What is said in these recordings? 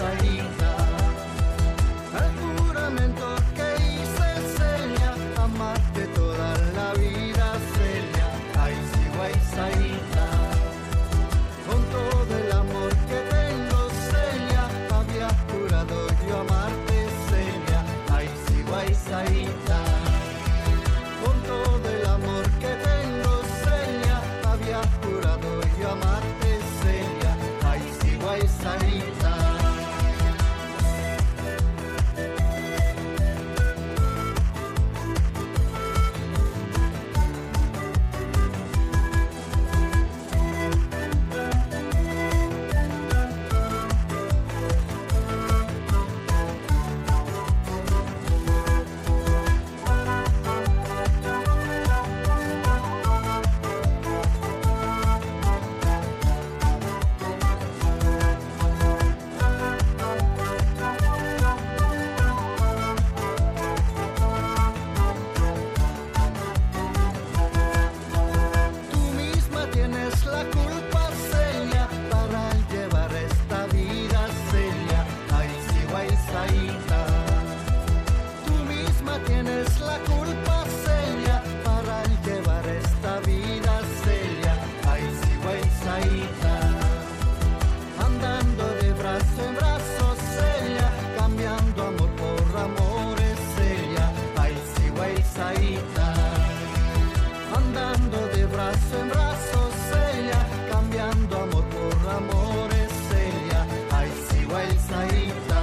Saída. El juramento que hice, Celia, amarte toda la vida, Celia, ay sí, guay, Saída. Con todo el amor que tengo, Celia, había jurado yo amarte, Celia, ay sí, guay, Saída. Con todo el amor que tengo, Celia, había jurado yo amarte, Celia, ay sí, guay, Saída. La culpa, Celia, para llevar esta vida, Celia, ay sí, guay, Saída. Tú misma tienes la culpa, Celia, para llevar esta vida, Celia, ay sí, guay, Saída. Andando de brazo en brazo, Celia, cambiando amor por amores, Celia, ay sí, guay, Saída. Andando de brazo en brazo, Celia, cambiando amor por amores, Celia, ay sí, guay, Saída.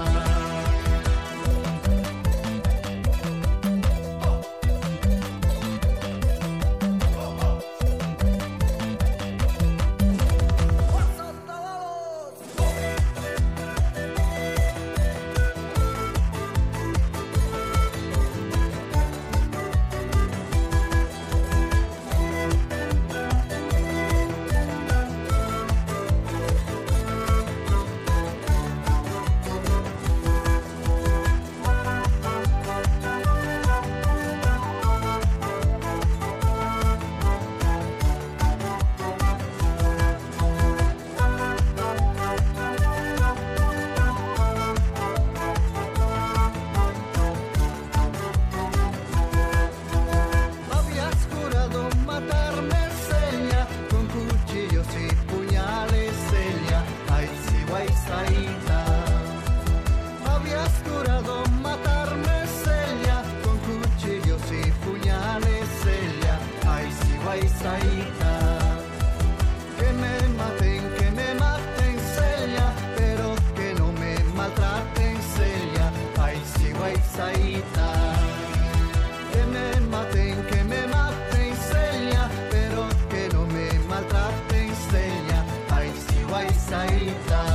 Habías jurado matarme, Celia, con cuchillos y puñales, Celia, ay sí, guay, Saída. Que me maten, Celia, pero que no me maltraten, Celia, ay sí, guay, Saída. Que me maten, Celia, pero que no me maltraten, Celia, ay sí, guay, Saída.